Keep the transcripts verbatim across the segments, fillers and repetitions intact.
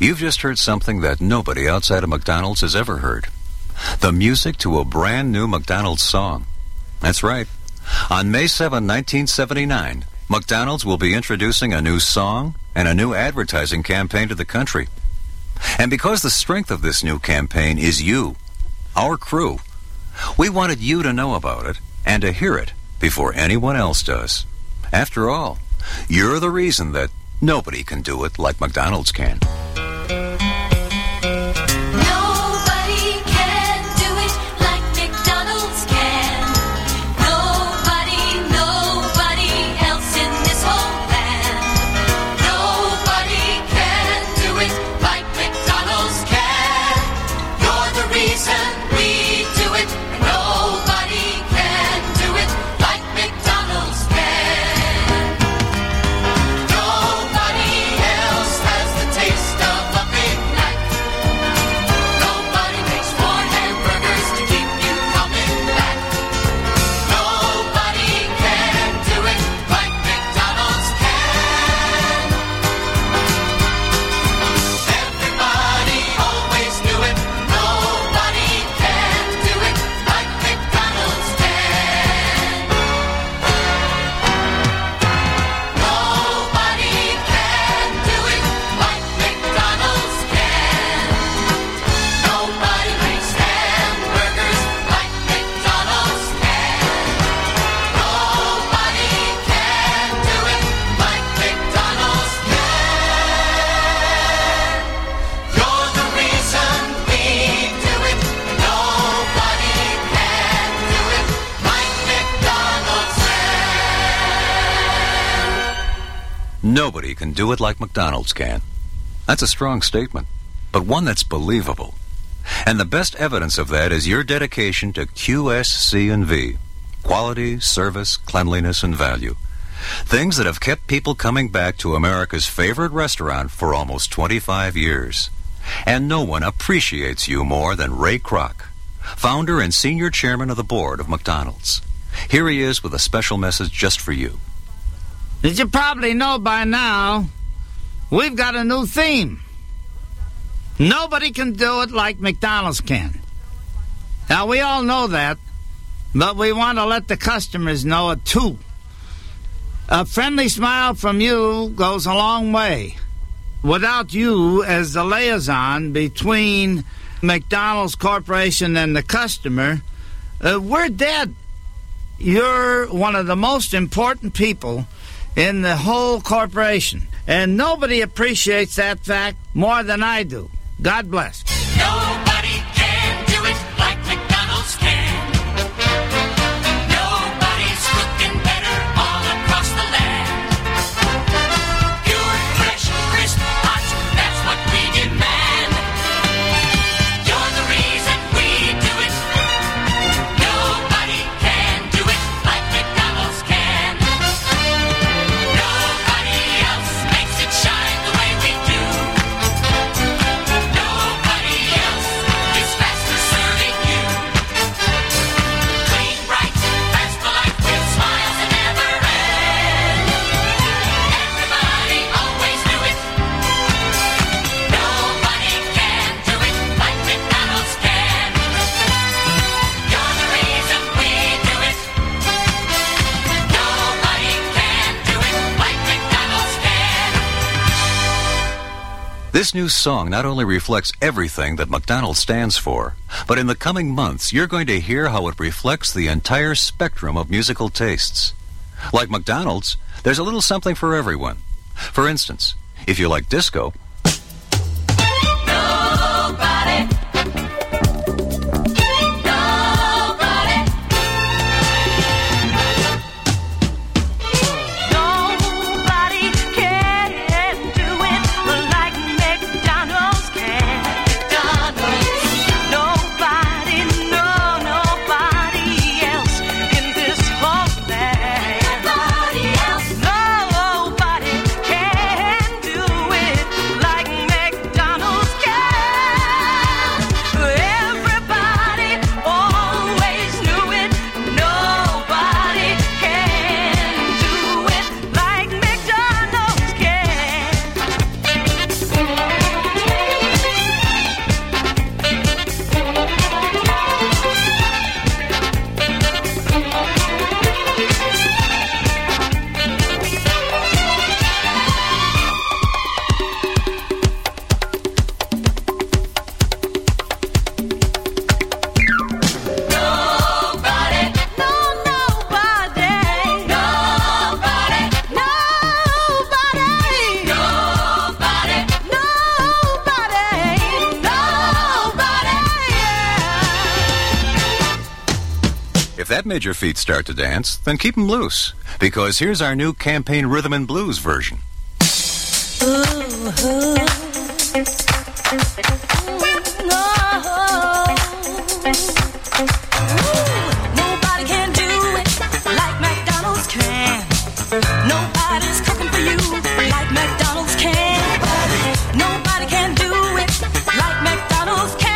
You've just heard something that nobody outside of McDonald's has ever heard. The music to a brand new McDonald's song. That's right. On May seventh, nineteen seventy-nine, McDonald's will be introducing a new song and a new advertising campaign to the country. And because the strength of this new campaign is you, our crew, we wanted you to know about it and to hear it before anyone else does. After all, you're the reason that nobody can do it like McDonald's can. Nobody can do it like McDonald's can. That's a strong statement, but one that's believable. And the best evidence of that is your dedication to Q S C and V. Quality, service, cleanliness, and value. Things that have kept people coming back to America's favorite restaurant for almost twenty-five years. And no one appreciates you more than Ray Kroc, founder and senior chairman of the board of McDonald's. Here he is with a special message just for you. As you probably know by now, we've got a new theme. Nobody can do it like McDonald's can. Now, we all know that, but we want to let the customers know it too. A friendly smile from you goes a long way. Without you as the liaison between McDonald's Corporation and the customer, uh, we're dead. You're one of the most important people in the whole corporation, and nobody appreciates that fact more than I do. God bless. Nobody can do it like McDonald's can. Nobody's cooking better all across the land. Pure, fresh, crisp, hot, that's what we demand. You're the reason we do it. Nobody can do it like McDonald's can. Nobody else makes it shine the way we do. Nobody else is faster serving you. Clean, bright, fast, polite, with smiles that never end. Everybody always do it. Nobody can do it like McDonald's can. You're the reason we do it. Nobody can do it like McDonald's can. This new song not only reflects everything that McDonald's stands for, but in the coming months, you're going to hear how it reflects the entire spectrum of musical tastes. Like McDonald's, there's a little something for everyone. For instance, if you like disco, Nobody. Nobody. Nobody can do it like McDonald's can. McDonald's. Nobody, no, nobody else in this whole land. Nobody else. Nobody can do it that made your feet start to dance, then keep 'em loose, because here's our new campaign rhythm and blues version. Nobody can do it like McDonald's can. Nobody's cooking for you like McDonald's can. Nobody can do it like McDonald's can.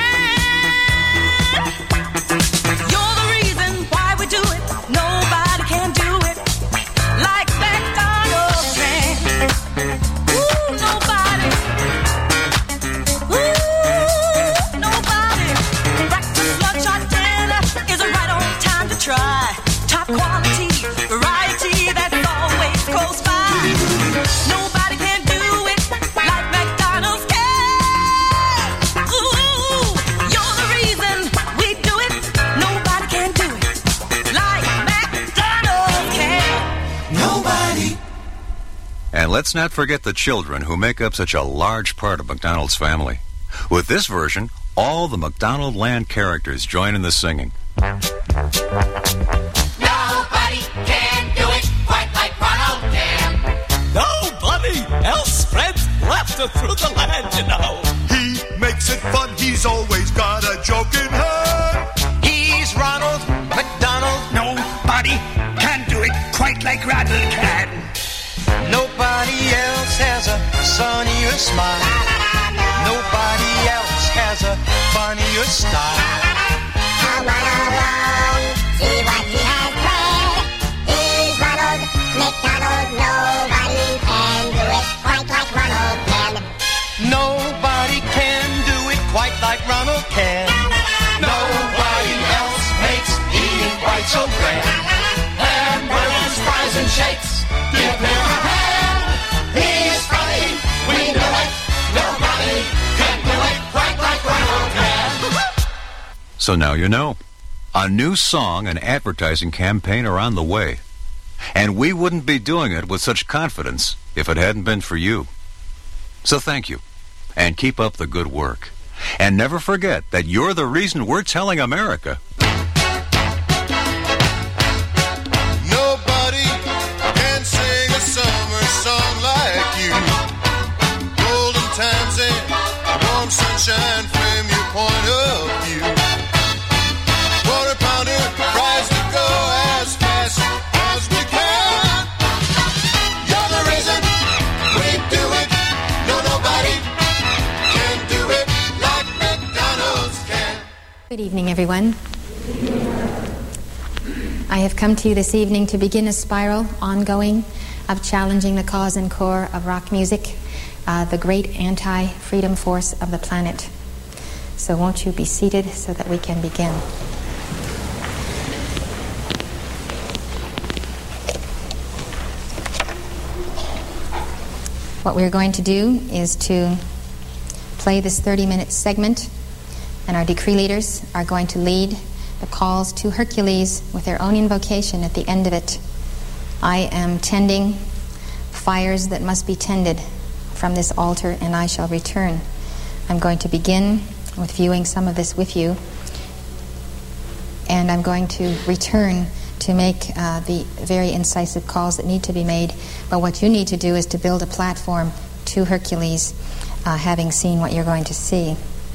You're the reason why we do it. Nobody can do it like McDonald's can. Ooh, nobody. Ooh, nobody. Breakfast, lunch, or dinner is right on time to try. Top quality, variety that's always close by. Nobody can do it like McDonald's can. Ooh, you're the reason we do it. Nobody can do it like McDonald's can. Nobody. And let's not forget the children who make up such a large part of McDonald's family. With this version, all the McDonald Land characters join in the singing. Nobody can do it quite like Ronald can. Nobody else spreads laughter through the land, you know. He makes it fun. He's always got a joke in hand. He's Ronald McDonald. Nobody can do it quite like Ronald can. Nobody else has a sunnier smile. Nobody else has a funnier style. See what he has planned. He's Ronald McDonald. Nobody can do it quite like Ronald can. Nobody can do it quite like Ronald can. Nobody else makes eating quite so grand. Hamburgers, fries, and shakes. Give him a hand. He's funny. We know it. Nobody can do it quite like Ronald can. So now you know. A new song and advertising campaign are on the way. And we wouldn't be doing it with such confidence if it hadn't been for you. So thank you. And keep up the good work. And never forget that you're the reason we're telling America. Nobody can sing a summer song like you. Golden times and warm sunshine frame your point of view. Quarter pounder, fries to go as fast as we can. You're the reason we do it. No, nobody can do it like McDonald's can. Good evening, everyone. I have come to you this evening to begin a spiral ongoing of challenging the cause and core of rock music, uh, the great anti-freedom force of the planet. So won't you be seated so that we can begin? What we're going to do is to play this thirty-minute segment, and our decree leaders are going to lead the calls to Hercules with their own invocation at the end of it. I am tending fires that must be tended from this altar, and I shall return. I'm going to begin with viewing some of this with you, and I'm going to return to make uh, the very incisive calls that need to be made. But what you need to do is to build a platform to Hercules, uh, having seen what you're going to see.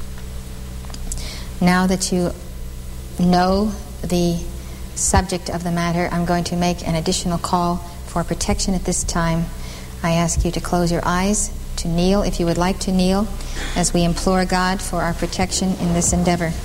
Now that you know the subject of the matter, I'm going to make an additional call for protection at this time. I ask you to close your eyes, to kneel if you would like to kneel, as we implore God for our protection in this endeavor.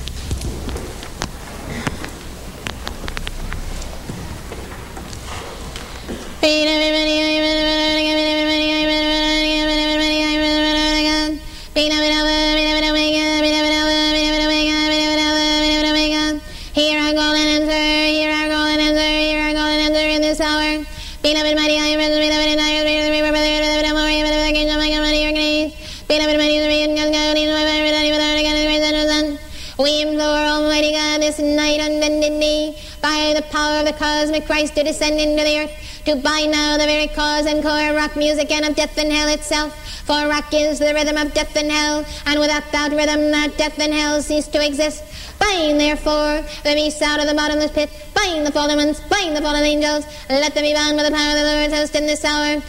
We implore Almighty God this night unbended knee, by the power of the cosmic Christ to descend into the earth, to bind now the very cause and core of rock music and of death and hell itself. For rock is the rhythm of death and hell, and without that rhythm, not death and hell cease to exist. Bind, therefore, the beasts out of the bottomless pit. Bind the fallen ones, bind the fallen angels. Let them be bound by the power of the Lord's host in this hour.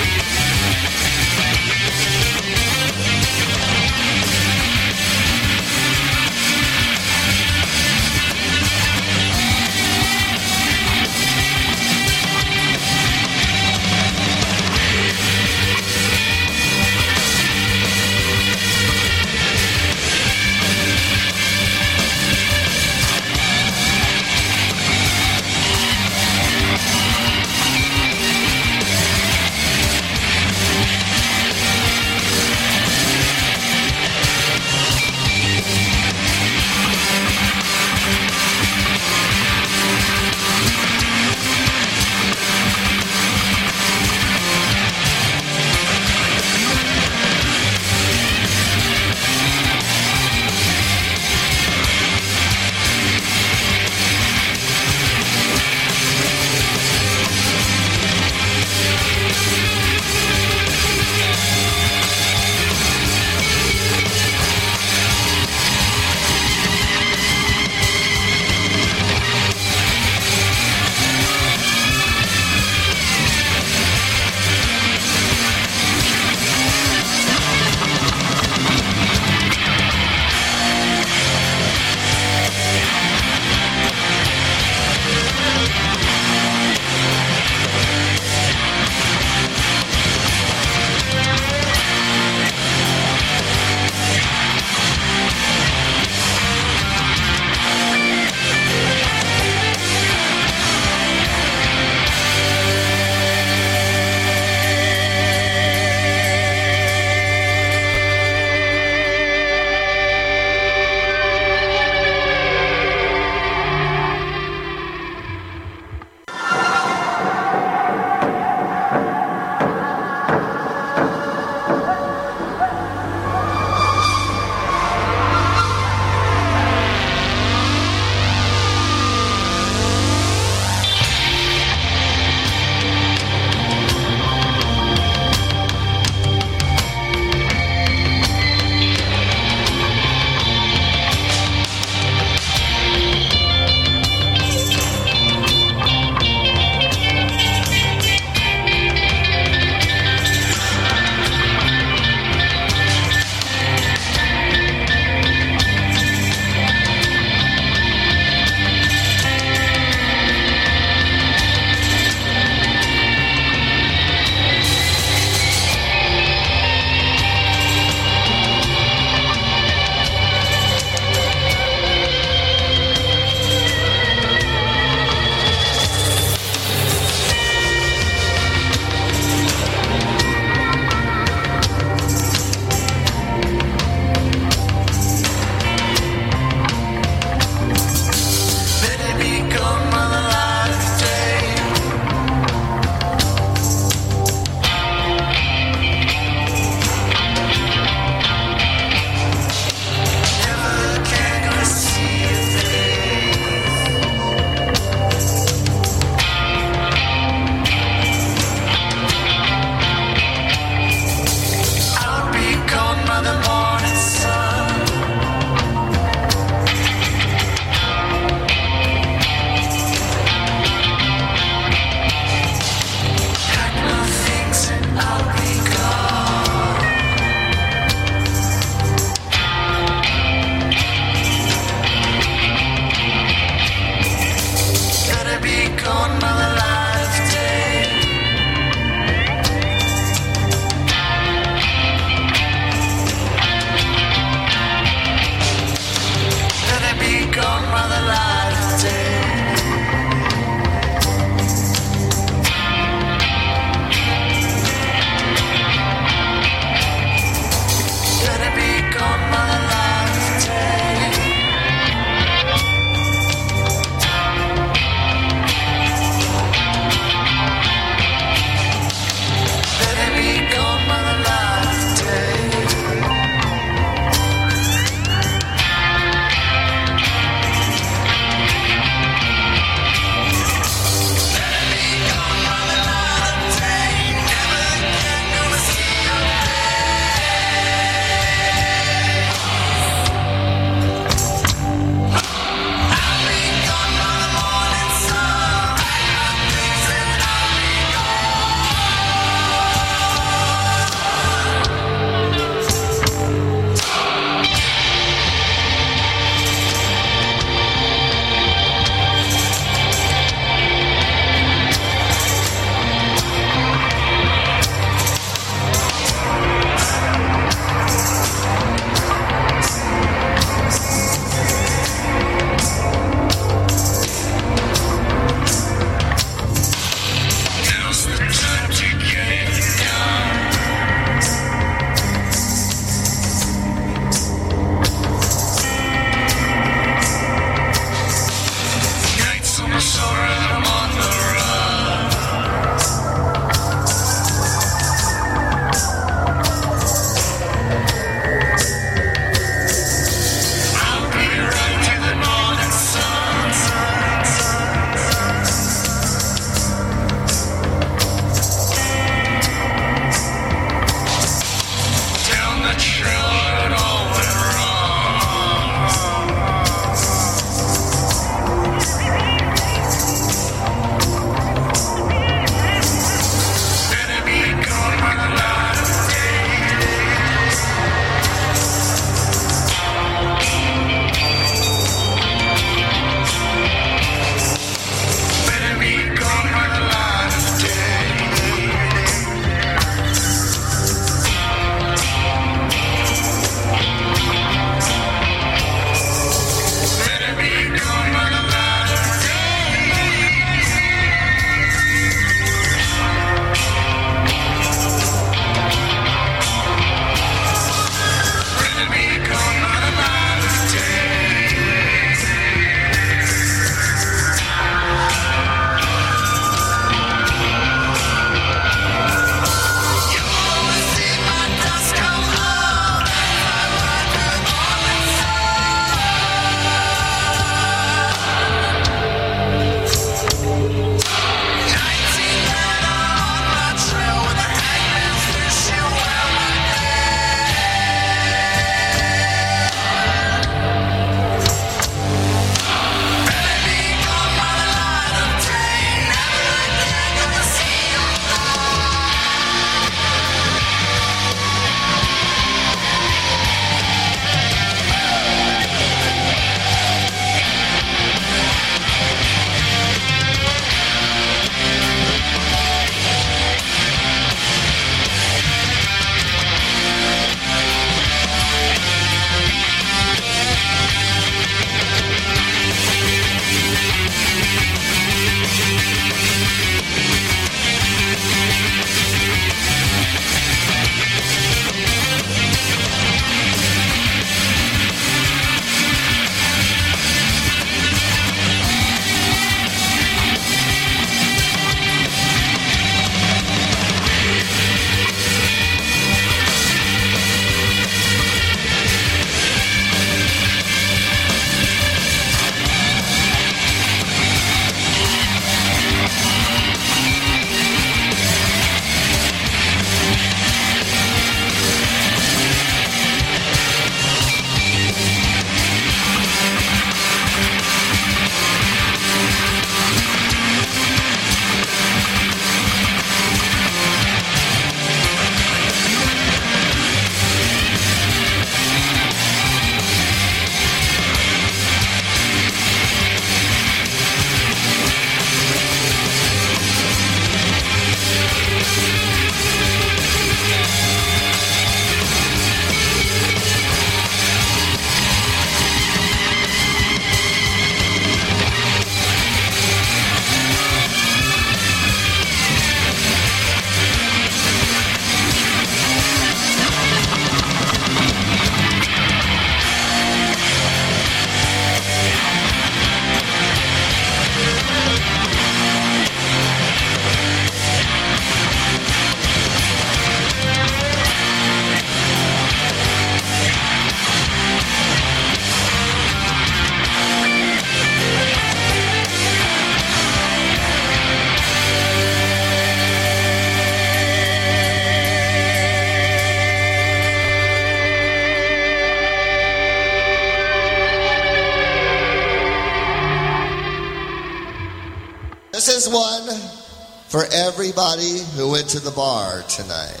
This one for everybody who went to the bar tonight.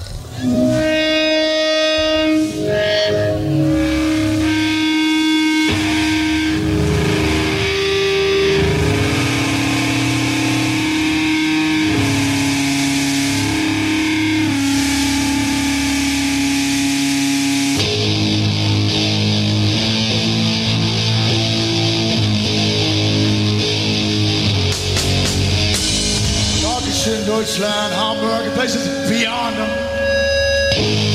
Deutschland, Hamburg, and places beyond them.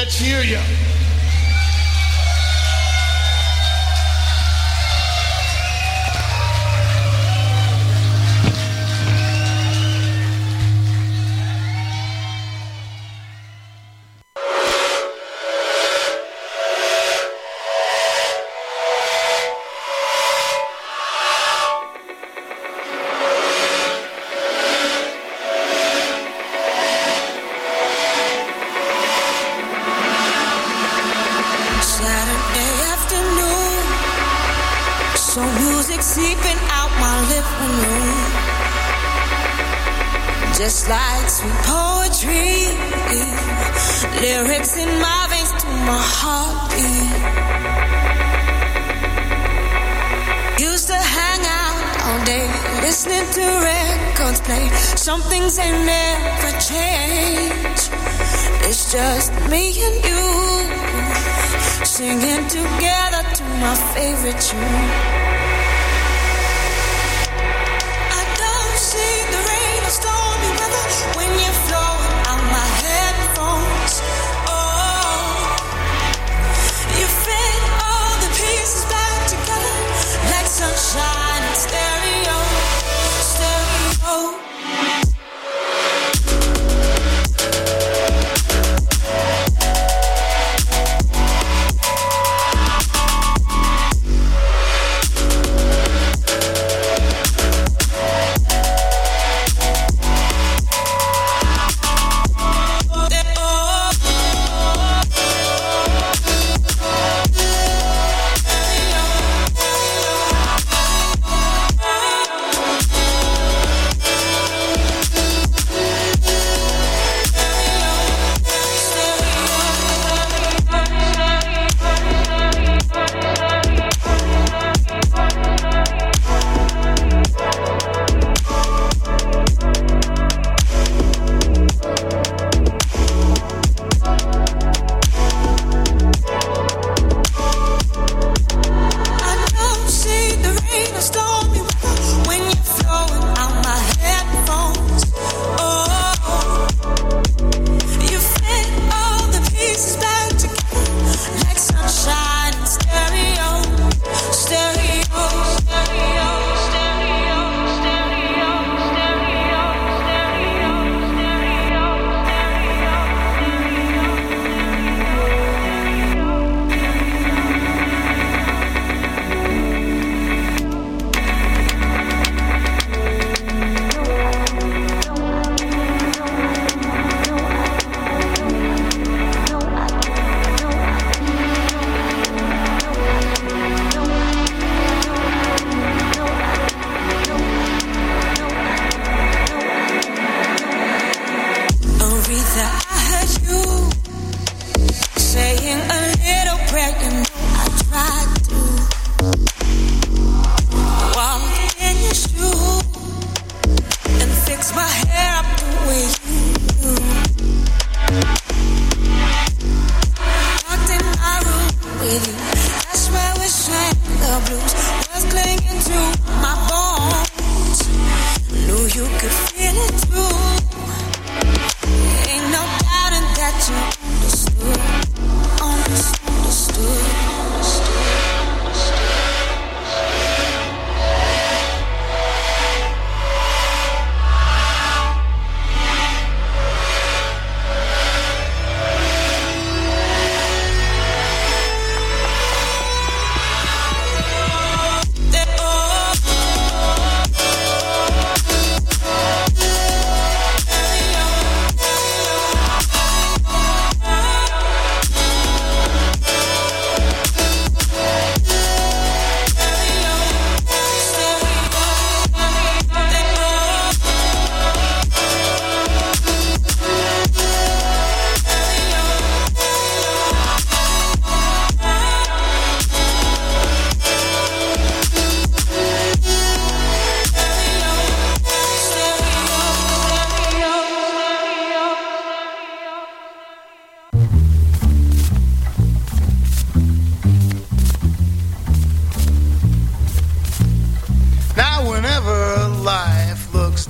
Let's hear you. Saturday afternoon, so music seeping out my living room, just like sweet poetry, lyrics in my veins to my heartbeat. Used to hang out all day, listening to records play. Some things ain't never change. It's just me and you, singing together to my favorite tune. I don't see the rain or stormy weather when you're flowing out my headphones. Oh, you fit all the pieces back together like sunshine and stereo, stereo.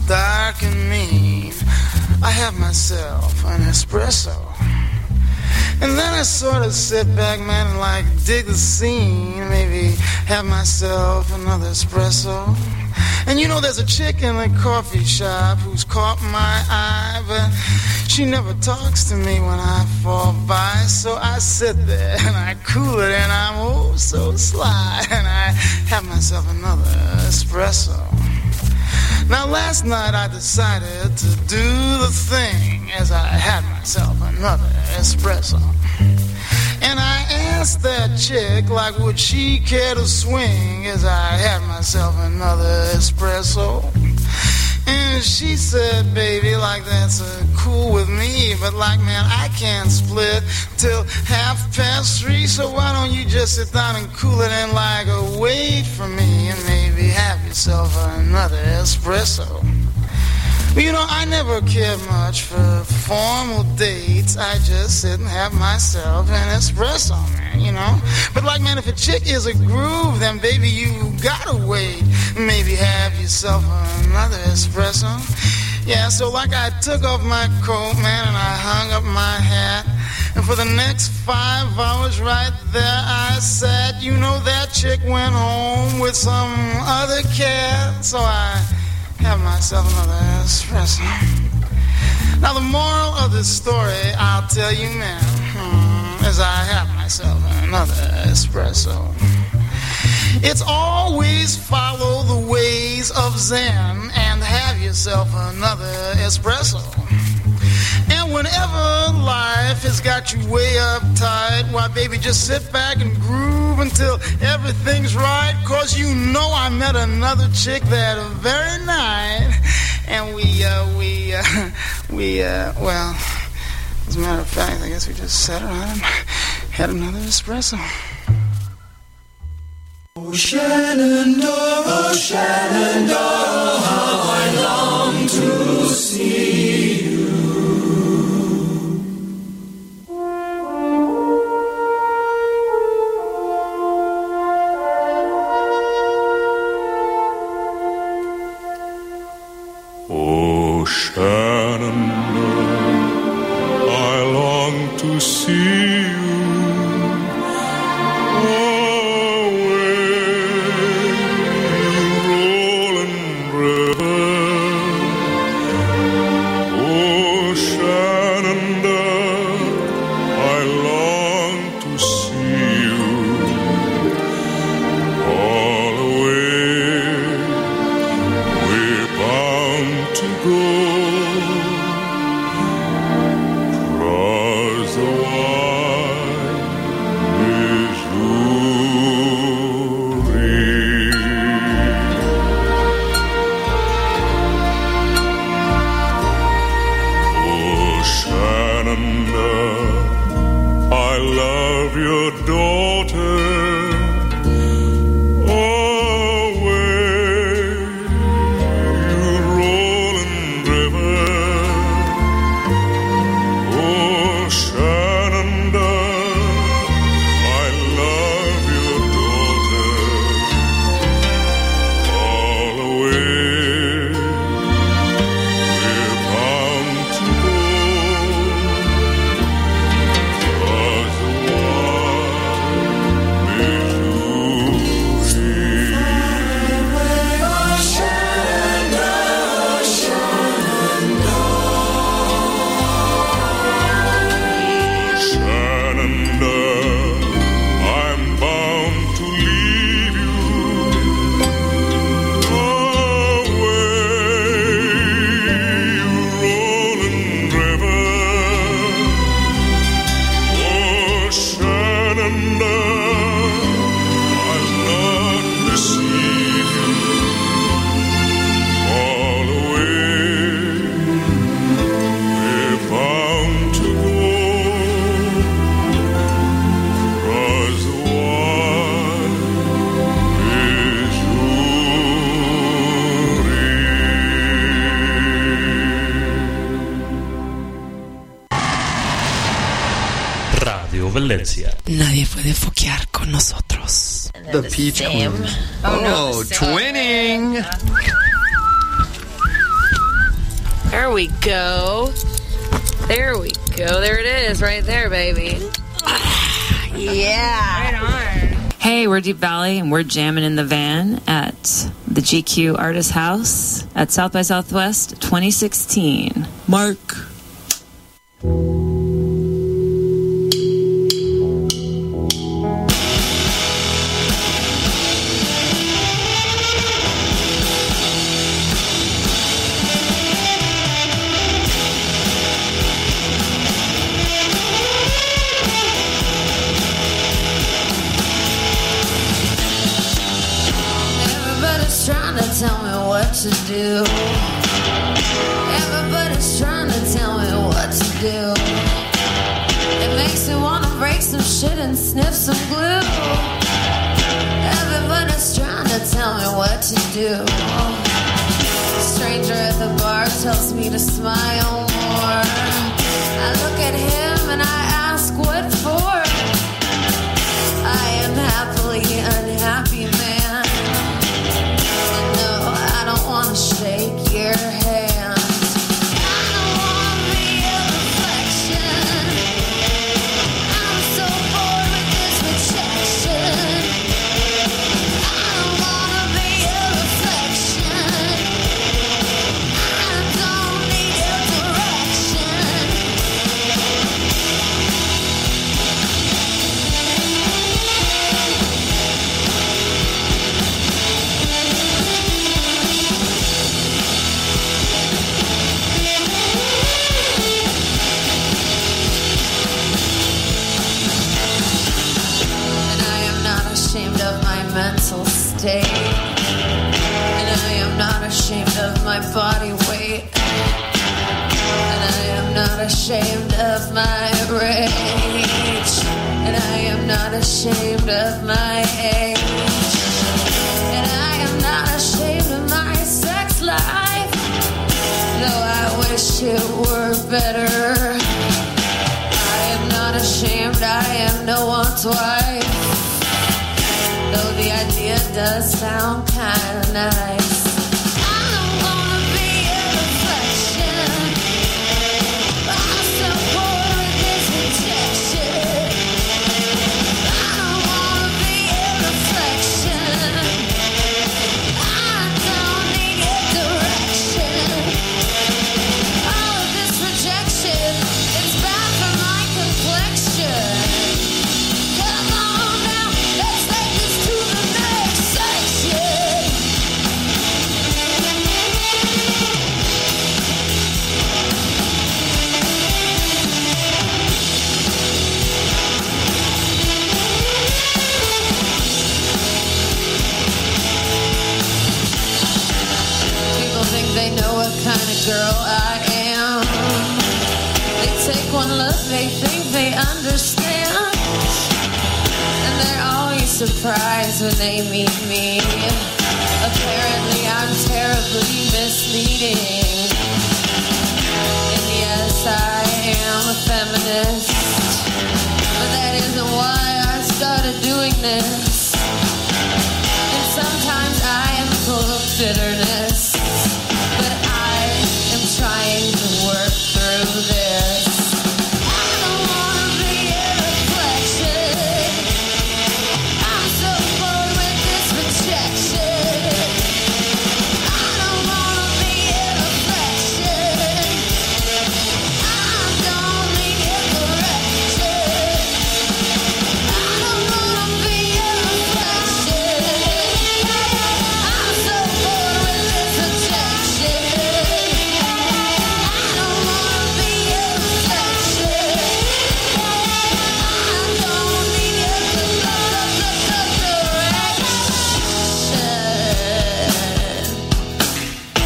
myself an espresso. And then I sort of sit back, man, and like dig the scene, maybe have myself another espresso. And you know there's a chick in the coffee shop who's caught my eye, but she never talks to me when I fall by. So I sit there and I cool it and I'm oh so sly, and I have myself another espresso. Now last night I decided to do the thing as I had myself another espresso. And I asked that chick, like, would she care to swing as I had myself another espresso? And she said, baby, like, that's uh, cool with me, but like, man, I can't split till half past three, so why don't you just sit down and cool it and like, uh, wait for me and maybe have yourself another espresso. You know, I never cared much for formal dates. I just sit and have myself an espresso, man, you know. But like, man, if a chick is a groove, then baby, you gotta wait. Maybe have yourself another espresso. Yeah, so like I took off my coat, man, and I hung up my hat. And for the next five hours right there I sat. You know, that chick went home with some other cat. So I have myself another espresso. Now the moral of this story I'll tell you now, hmm, as I have myself another espresso. It's always follow the ways of Zen and have yourself another espresso. And whenever life has got you way uptight, why baby just sit back and groove until everything's right. Cause you know I met another chick that very night. And we, uh, we, uh, we, uh, well, as a matter of fact, I guess we just sat around and had another espresso. Oh Shenandoah, oh Shenandoah, how I long to see you. Oh Shenandoah, I long to see you. Nadie puede foquear con nosotros. The Peach Queen. Oh, no, Oh, twinning. There we go. There we go. There it is, right there, baby. Yeah. Right on. Hey, we're Deep Valley, and we're jamming in the van at the G Q Artist House at South by Southwest twenty sixteen. Mark. Everybody's trying to tell me what to do. Everybody's trying to tell me what to do. It makes me wanna break some shit and sniff some glue. Everybody's trying to tell me what to do. Stranger at the bar tells me to smile more. I look at him and I ask what for. I am happily unhappy, man. No, I don't wanna shake your hand. I don't wanna be a reflection. I'm so bored with this rejection. I don't wanna be a reflection. I don't need a direction. And I am not ashamed of my mental state. And I am not ashamed of my body weight. And I am not ashamed of my rage. And I am not ashamed of my age. And I am not ashamed of my sex life. Though I wish it were better. I am not ashamed, I am no one's wife. Though the idea does sound kinda nice. I don't wanna be a reflection. I'm so bored with this rejection. I don't wanna be a reflection. I don't need a direction. All of this rejection, it's bad for my complexion. Come on now, let's take this to the next section. People think they know what kind of girl I am. They take one look, they think they understand. And they're always surprised when they meet me. Apparently I'm terribly misleading. And yes, I am a feminist. But that isn't why I started doing this. And sometimes I am full of bitterness. But I am trying to work through this. I don't wanna be a reflection. I'm so bored with this rejection. I don't wanna be a reflection. I don't need a correction. I don't wanna be a reflection. I'm so bored with this rejection. I don't wanna be a reflection. I don't need a correction.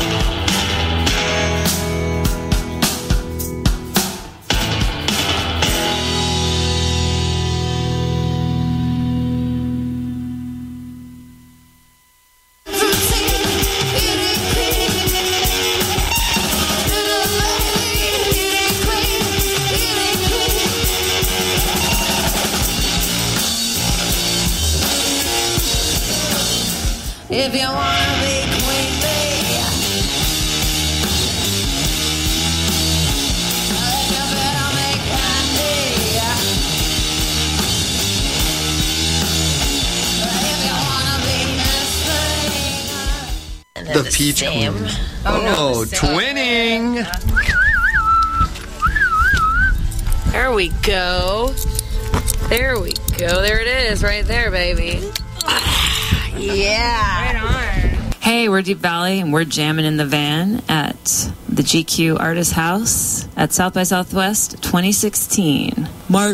If you wanna be queen bee, then you better make The, the Peach same. Queen. Oh, no, Oh, the same. twinning. There we go. There we go. There it is, right there, baby. Yeah. Right on. Hey, we're Deep Valley, and we're jamming in the van at the G Q Artist House at South by Southwest twenty sixteen. Mark.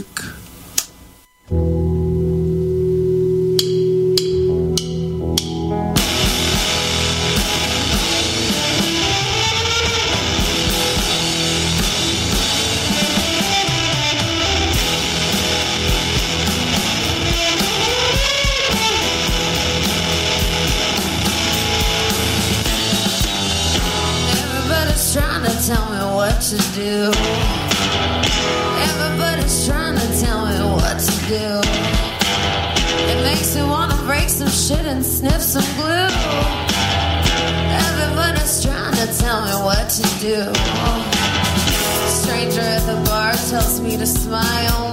Everybody's trying to tell me what to do. Everybody's trying to tell me what to do. It makes me want to break some shit and sniff some glue. Everybody's trying to tell me what to do. Stranger at the bar tells me to smile